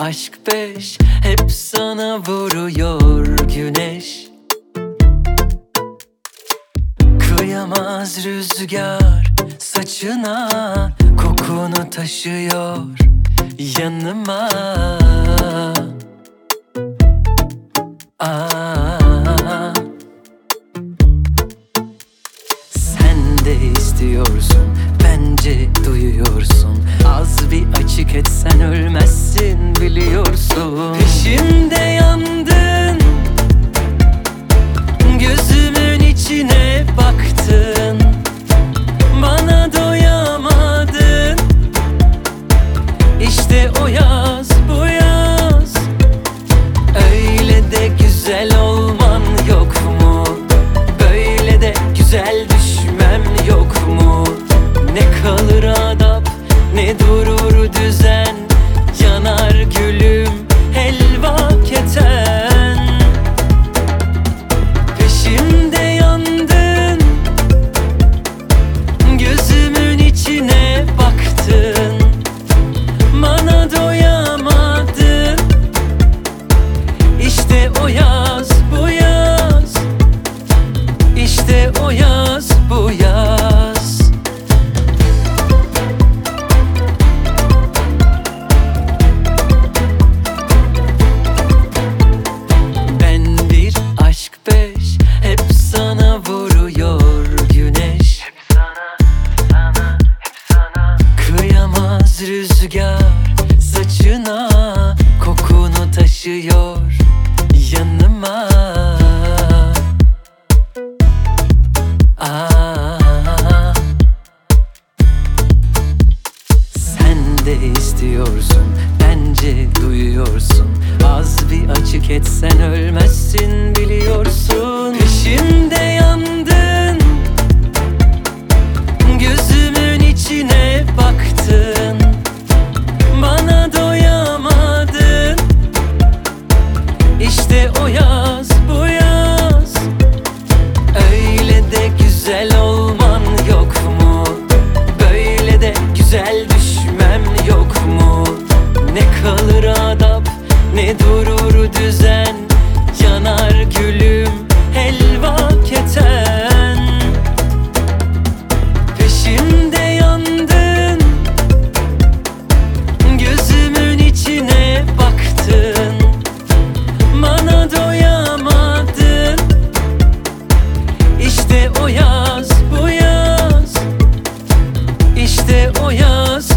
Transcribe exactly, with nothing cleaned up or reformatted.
aşk peş, hep sana vuruyor güneş. Kıyamaz rüzgar saçına, kokunu taşıyor yanıma. Aa, sen de istiyorsun, bence duyuyorsun. Az bir açık etsen ölmezsin biliyorsun. Peşimde yandın, gözümün içine baktın, bana doyamadın. İşte o yaz, bu yaz, öyle de güzel olman yok mu? Böyle de güzel düşmem yok mu? Ne kalır adap, ne durur düzen, yanar gülüm helva keten. Peşimde yandın, gözümün içine baktın, bana doyamadın. İşte o yaz, bu yaz, işte o yaz, bu yaz. Ben bir aşk peş, hep sana vuruyor güneş. Hep sana, sana, hep sana. Kıyamaz rüzgar saçına, kokunu taşıyor yanıma. Aa, sen de istiyorsun, bence duyuyorsun. Az bir açık etsen ölmezsin biliyorsun. Peşimde yandın, gözümün içine baktın, bana doyamadın. İşte o yaz, bu yaz, öyle de güzel olman yok mu? Böyle de güzel düşmem yok mu? Ne kalır adap, ne durur düzen, yanar gülüm helva keten. Peşimde yandın, gözümün içine baktın, bana doyamadın. İşte o yaz, bu yaz, işte o yaz,